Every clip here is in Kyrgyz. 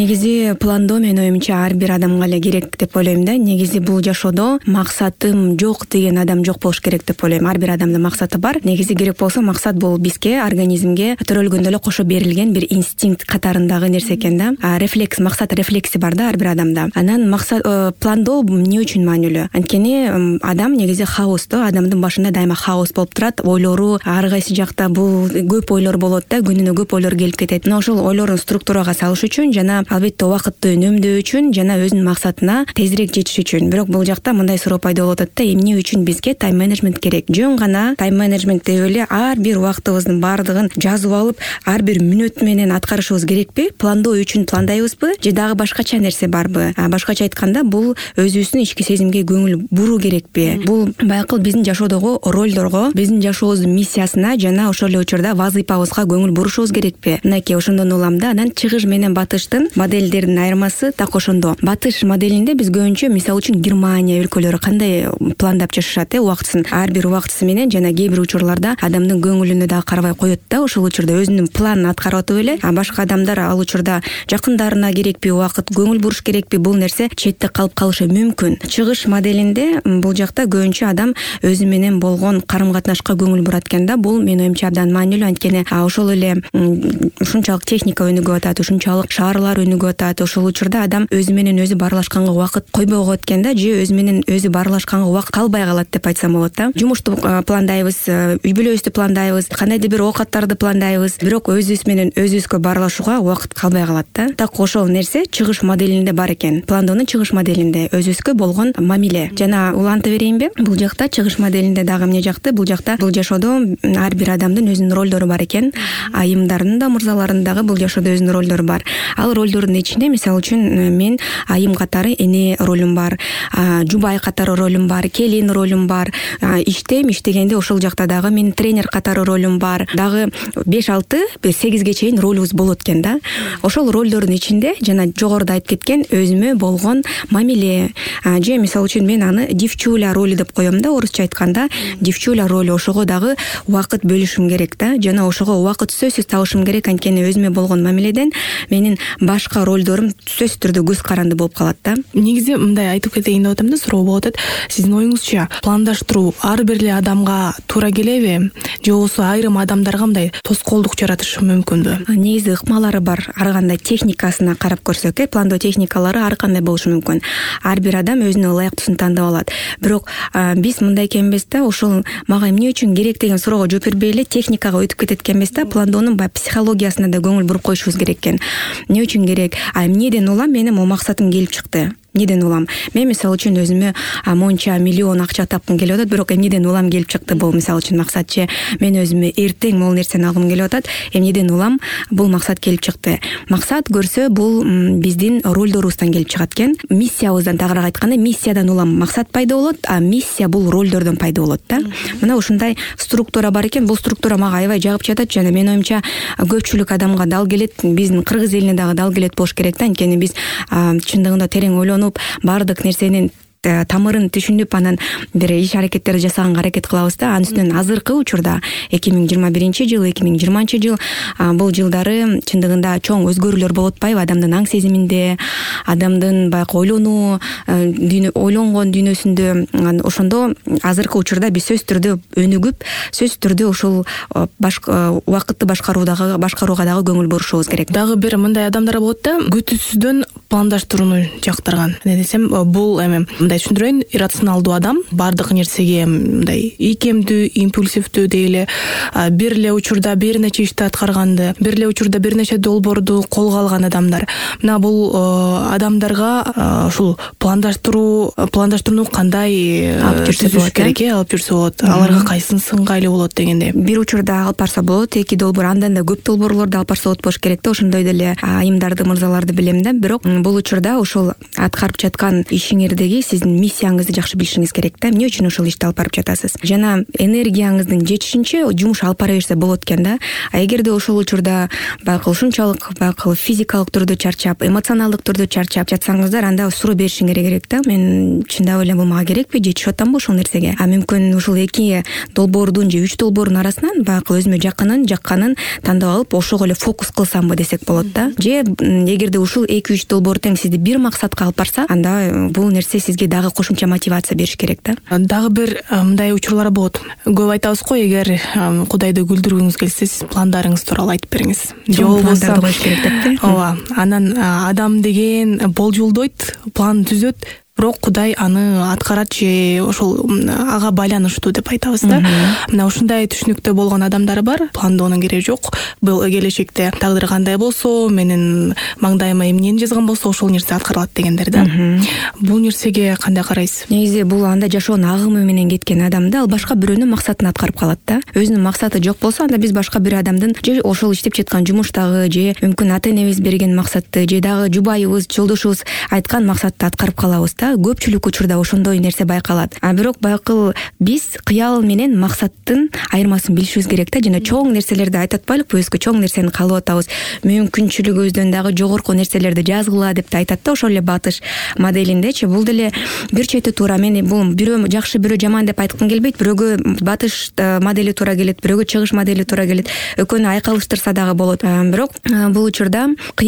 Негизи пландоо менин оюмча ар бир адамга эле керек деп ойлойм да. Негизи бул жашоодо максатым жок деген адам жок болуш керек деп ойлойм. Ар бир адамдын максаты бар. Негизи керек болсо максат бул бизге, организмге төрөлгөндө эле кошо берилген бир инстинкт катарындагы нерсе экен да. Рефлекс, максат рефлекси бар да ар бир адамда. Анан максат пландоо эмне үчүн маанилүү? Анткени адам негизи хаос да, адамдын башында дайыма хаос болуп турат. Ойлору ар кайсы жакта бул көп ойлор болот да, күнүнө көп ойлор келип кетет. Мына ошол ойлорун структурага салыш үчүн жана албетте убакытты үнөмдөө үчүн жана өзүнүн максатына тезирээк жетиш үчүн. Бирок бул жакта мындай суроо пайда болуп атат да, эмне үчүн бизге тайм менеджмент керек? Жөн гана тайм менеджмент деп эле ар бир убактыбыздын баардыгын жазып алып, ар бир мүнөт менен аткарышыбыз керекпи? Пландоо үчүн пландайбызбы? Же дагы башкача нерсе барбы? Башкача айтканда, бул өзүбүздүн ички сезимге көңүл буруу керекпи? Бул байкыл биздин жашоодогу ролдорго, биздин жашообуздун миссиясына жана ошол эле учурда вазыйпабызга көңүл бурушубуз керекпи? Мынакей ошондон улам да. Анан чыгыш менен батыштын модельдердин айырмасы так ошондо. Батыш моделинде биз көбүнчө мисалы үчүн Германия өлкөлөрү кандай пландап жашашат, убактысын, ар бир убактысы менен жана кээ бир учурларда адамдын көңүлүнө дагы карабай коет да. Ошол учурда өзүнүн планын аткарып атып эле, башка адамдар ал учурда жакындарына керекпи убакыт, көңүл буруш керекпи, бул нерсе четте калып калышы мүмкүн. Чыгыш моделинде бул жакта көбүнчө адам өзү менен болгон карым-катнашка көңүл бурат экен да. Бул менин оюмча абдан маанилүү, анткени ошол эле ушунчалык техника өнүгүп атат, ушунчалык шаарлар өнүгүп атат. Ошол учурда адам өзү менен өзү баарлашканга убакыт койбой коет экен да, же өзү менен өзү баарлашканга убакыт калбай калат деп айтсам болот да. Жумушту пландайбыз, үй бүлөбүздү пландайбыз, кандайдыр бир оокаттарды пландайбыз, бирок өзүбүз менен өзүбүзгө баарлашууга убакыт калбай калат да. Так ошол нерсе чыгыш моделинде бар экен. Пландоонун чыгыш моделинде өзүбүзгө болгон мамиле. Жана уланта берейинби? Бул жакта чыгыш моделинде дагы эмне жакты? Бул жакта бул жашоодо ар бир адамдын өзүнүн ролдору бар экен. Айымдардын да, мырзалардын дагы бул жашоодо өзүнүн ролдору бар. Ал ролдордун ичинде мисалы үчүн мен айым катары эне ролум бар, жубай катары ролум бар, келин ролум бар, иштейм, иштегенде ошол жакта дагы мен тренер катары ролум бар. Дагы 5-6-8ге чейин ролубуз болот экен да. Ошол ролдордун ичинде жана жогоруда айтып кеткен өзүмө болгон мамиле, же мисалы үчүн мен аны девчуля роли деп коем да, орусча айтканда девчуля роли, ошого дагы убакыт бөлүшүм керек да, жана ошого убакыт сөзсүз табышым керек, анткени өзүмө болгон мамиледен менин башка ролдорум сөзсүз түрдө көз каранды болуп калат да. Негизи мындай айтып кетейин деп атам да, суроо болуп атат. Сиздин оюңузча пландаштыруу ар бир эле адамга туура келеби, же болбосо айрым адамдарга мындай тоскоолдук жаратышы мүмкүнбү? Негизи ыкмалары бар. Ар кандай техникасына карап көрсөк, пландоо техникалары ар кандай болушу мүмкүн. Ар бир адам өзүнө ылайыктуусун тандап алат. Бирок биз мындай экенбиз да, ошол мага эмне үчүн керек деген суроого жооп бербей эле техникага өтүп кетет экенбиз да. Пландоонун баягы психологиясына да көңүл буруп коюшубуз керек экен. Эмне үчүн керек? Эмнеден улам менин могу максатым келип чыкты? Эмнеден улам? Мен мисалы үчүн өзүмө монча миллион акча тапкым келип атат, бирок эмнеден улам келип чыкты бул мисалы үчүн максат, же мен өзүмө эртең могул нерсени алгым келип атат, эмнеден улам бул максат келип чыкты. Максат көрсө бул биздин ролдорубуздан келип чыгат экен. Миссиябыздан, тагыраак айтканда, миссиядан улам максат пайда болот, а миссия бул ролдордон пайда болот да. Мына ушундай структура бар экен. Бул структура мага аябай жагып жатат жана менин оюмча көпчүлүк адамга дал келет, биздин кыргыз элине дагы дал келет болуш керек да, анткени биз чындыгында терең ойлонуп баардык нерсенин тамырын түшүнүп, анан бир иш аракеттерди жасаганга аракет кылабыз да. Анын үстүнөн азыркы учурда 2021-жыл, 2020-жыл бул жылдары чындыгында чоң өзгөрүүлөр болуп атпайбы адамдын аң сезиминде, адамдын баягы ойлонгон дүйнөсүндө. Ошондо азыркы учурда биз сөзсүз түрдө өнүгүп, сөзсүз түрдө ушул убакытты башкарууга дагы көңүл бурушубуз керек. Дагы бир мындай адамдар болот да, күтүүсүздөн пландаштырууну жактырган. Эмне десем, бул мындай түшүндүрөйүн, иррационалдуу адам баардык нерсеге мындай ийкемдүү, импульсивдүү дейли, бир эле учурда бир нече ишти аткарганды, бир эле учурда бир нече долбоорду колго алган адамдар. Мына бул адамдарга ушул пландаштырууну кандай алып жүрсө болот, аларга кайсын сыңгайлуу болот дегенде. Бир учурда алып барса болот, эки долбоор, андан да көп долбоорлорду алып барса болот болуш керек да. Ошондой деле айымдарды, мырзаларды билем да. Бирок бул учурда ушул аткарып жаткан ишиңердеги сиздин миссияңызды жакшы билишиңиз керек да. Эмне үчүн ушул ишти алып барып жатасыз? Жана энергияңыздын жетишинче жумуш алып бара берсе болот экен да. Эгерде ошол учурда баягы ушунчалык баягы физикалык түрдө чарчап, эмоционалдык түрдө чарчап жатсаңыздар, анда суроо беришиңер керек да. Мен чындап эле бул мага керекпи, жетишип атамбы ошол нерсеге? Мүмкүн ушул эки долбоордун же 3 долбоордун арасынан баягы өзүмө жакканын тандап алып ошого эле фокус кылсамбы десек болот да. Же эгерде ушул 2-3 долбоор тең сизди бир максатка алып барса, анда бул нерсе сизге дагы кошумча мотивация бериш керек да. Дагы бир мындай учурлар болот. Көп айтабыз го, эгер Кудайды күлдүргүңүз келсе, сиз пландарыңыз тууралуу айтып бериңиз. Же болбосо коюш керек деппи? Ооба. Анан адам деген болжолдойт, план түзөт, бирок Кудай аны аткарат же ошол ага байланыштуу деп айтабыз да. Мына ушундай түшүнүктө болгон адамдар бар. Пландоонун кереги жок. Бул келечекте тагдыр кандай болсо, менин маңдайыма эмнени жазган болсо, ошол нерсе аткарылат дегендер да. Бул нерсеге кандай карайсыз? Негизи бул анда жашоонун агымы менен кеткен адамды ал башка бирөөнүн максатын аткарып калат да. Өзүнүн максаты жок болсо, анда биз башка бир адамдын же ошол иштеп жаткан жумуштагы, же мүмкүн ата энебиз берген максатты, же дагы жубайыбыз, жолдошубуз айткан максатты аткарып калабыз. Көпчүлүк учурда ошондой нерсе байкалат. Бирок байкыл биз кыял менен максаттын айырмасын билишибиз керек да. Жана чоң нерселерди айтып атпайлыкпы, өзгө чоң нерсени каалап атабыз. Мүмкүнчүлүгүбүздөн дагы жогорку нерселерди жазгыла деп айтат да, ошол эле батыш моделиндечи. Бул деле бир чети туура. Мен бул бирөө жакшы, бирөө жаман деп айткым келбейт. Бирөөгө батыш модели туура келет, бирөөгө чыгыш модели туура келет. Экөөнү айкалыштырса дагы болот. Бирок бул учурда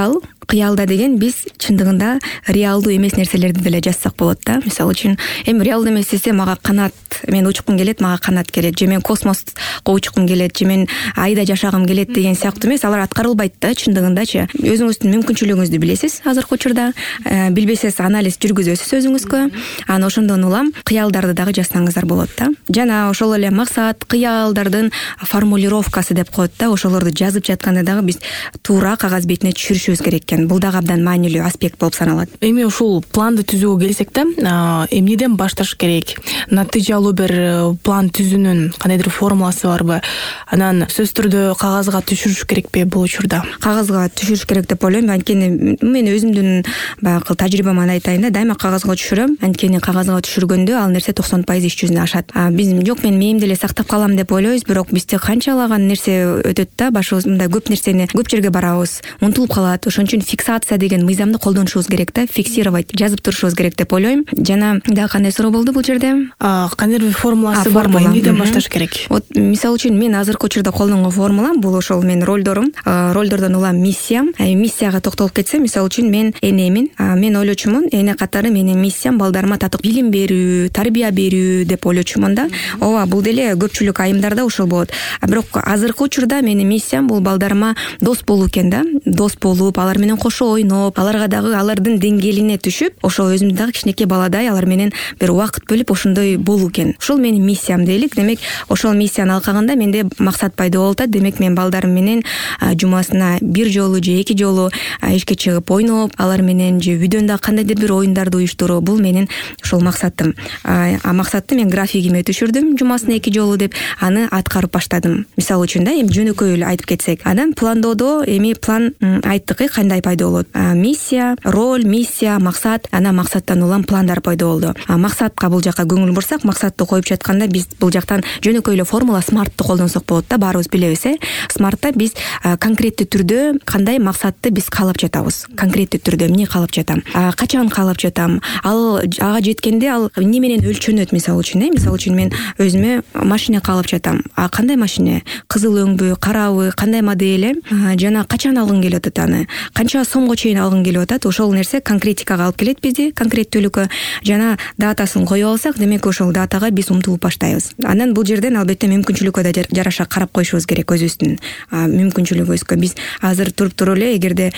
кыялда деген биз чындыгында реалдуу эмес нерселерди деле жазсак болот да. Мисалы үчүн, эми реалдуу эмес десе, мага канат, мен учкум келет, мага канат керек, же мен космоско учкум келет, же мен айда жашагым келет деген сыяктуу эмес, алар аткарылбайт да чындыгындачы. Өзүңүздүн мүмкүнчүлүгүңүздү билесиз азыркы учурда, билбесеңиз анализ жүргүзөсүз өзүңүзгө. Анан ошондон улам кыялдарды дагы жазсаңыздар болот да. Жана ошол эле максат, кыялдардын формулировкасы деп коет да. Ошолорду жазып жатканда дагы биз туура кагаз бетине түшүрүшүбүз керек экен. Бул дагы абдан маанилүү аспект болуп саналат. Эми ушул планды түзүүгө келсек да, эмнеден башташ керек? Натыйжалуу бир план түзүүнүн кандайдыр формуласы барбы? Анан сөзсүз түрдө кагазга түшүрүш керекпи бул учурда? Кагазга түшүрүш керек деп ойлойм. Анткени мен өзүмдүн баягы тажрыйбаман айтайын да, дайыма кагазга түшүрөм. Анткени кагазга түшүргөндө ал нерсе 90% иш жүзүнө ашат. Биз жок, мен мээмде эле сактап калам деп ойлойбуз, бирок бизде канчалаган нерсе өтөт да, башыбызда көп нерсени, көп жерге барабыз, унутулуп калат. Ошон үчүн фиксация деген мыйзамды колдонушубуз керек да, фиксировать, жазып турушубуз керек деп ойлойм. Жана дагы кандай суроо болду бул жерде? Кандайдыр бир формуласы барбы? Эмнеден башташ керек? Вот мисалы үчүн мен азыркы учурда колдонгон формулам бул ошол менин ролдорум, ролдордон улам миссиям. Миссияга токтолуп кетсем, мисалы үчүн мен энемин. Мен ойлочумун, эне катары менин миссиям балдарыма татык билим берүү, тарбия берүү деп ойлочумун да. Ооба, бул деле көпчүлүк айымдарда ошол болот. Бирок азыркы учурда менин миссиям бул балдарыма дос болуу экен да. Дос болуп, алар менен кошо ойноп, аларга дагы алардын деңгээлине түшүп, ошол өзүм дагы кичинекей баладай алар менен бир убакыт бөлүп ошондой болуу экен. Ошол менин миссиям дейлик. Демек, ошол миссияны алкаганда менде максат пайда болуп атат. Демек, мен балдарым менен жумасына бир жолу же эки жолу ишке чыгып ойноп, алар менен же үйдөн да кандайдыр бир оюндарды уюштуруу, бул менин ошол максатым. Максатты мен графигиме түшүрдүм, жумасына 2 жолу деп, аны аткарып баштадым. Мисалы үчүн да, эми жөнөкөй эле айтып кетсек, анан пландоодо эми план айттык, кандай пайда болот? Миссия, роль, миссия, максат, анан максаттан улам пландар пайда болду. Максатка бул жака көңүл бурсак, максатты коюп жатканда биз бул жактан жөнөкөй эле формула смартты колдонсок болот да, баарыбыз билебиз. Смартта биз конкреттүү түрдө кандай максатты биз каалап жатабыз. Конкреттүү түрдө эмне каалап жатам? Качан каалап жатам? Ал ага жеткенде ал эмне менен өлчөнөт? Мисалы үчүн мен өзүмө машина каалап жатам. Кандай машина? Кызыл өңбү, карабы, кандай модель? Жана качан алгым келип атат аны? Канча сомго чейин алгым келип атат? Ошол нерсе конкретикага алып келет бизди, конкреттүүлүккө. Жана датасын коюп алсак, демек ошол датага биз умтулуп баштайбыз. Анан бул жерден албетте мүмкүнчүлүккө да жараша карап коюшубуз керек өзүбүздүн мүмкүнчүлүгүбүзгө. Биз азыр туруп эле эгерде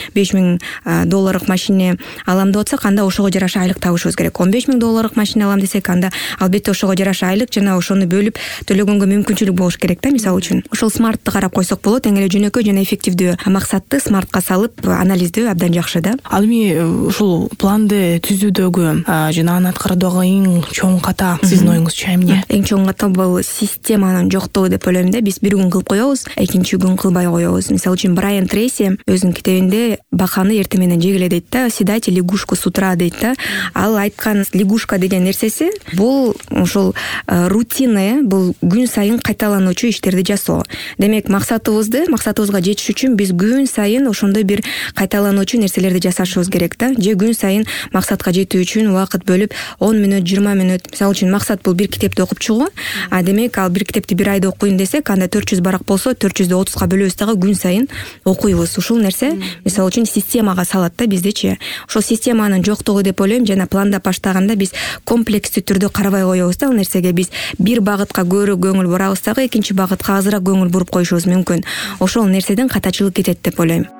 $5000 машина алам деп атсак, анда ошого жараша айлык табышыбыз керек. $15000 машина алам десек, анда албетте ошого жараша айлык жана ошону бөлүп төлөгөнгө мүмкүнчүлүк болуш керек да, мисалы үчүн. Ошол смартты карап койсок болот, эң эле жөнөкөй жана эффективдүү максатты смартка салып анализ анализдөө абдан жакшы да. Ал эми ушул планды түзүүдөгү жана аны аткаруудагы эң чоң ката сиздин оюңузча эмне? Эң чоң ката бул системанын жоктугу деп ойлойм да. Биз бир күн кылып коебуз, экинчи күн кылбай коебуз. Мисалы үчүн Брайан Трейси өзүнүн китебинде баканы эртең менен жегиле дейт да, съедайте лягушку с утра дейт да. Ал айткан лягушка деген нерсеси бул ушул рутина, бул күн сайын кайталануучу иштерди жасоо. Демек максатыбызга жетиш үчүн биз күн сайын ошондой бир кайталануучу нерселерди жасашыбыз керек да. Же күн сайын максатка жетүү үчүн убакыт бөлүп 10 мүнөт, 20 мүнөт. Мисалы үчүн максат бул бир китепти окуп чыгуу. Демек ал бир китепти бир айда окуйм десек, анда 400 барак болсо 430га бөлөбүз дагы күн сайын окуйбуз. Ушул нерсе мисалы үчүн системага салат да биздичи. Ошол системанын жоктугу деп ойлойм. Жана пландап баштаганда биз комплекстүү түрдө карабай коебуз да ал нерсеге. Биз бир багытка көбүрөөк көңүл бурабыз дагы экинчи багытка азыраак көңүл буруп коюшубуз мүмкүн. Ошол нерседен катачылык кетет деп ойлойм.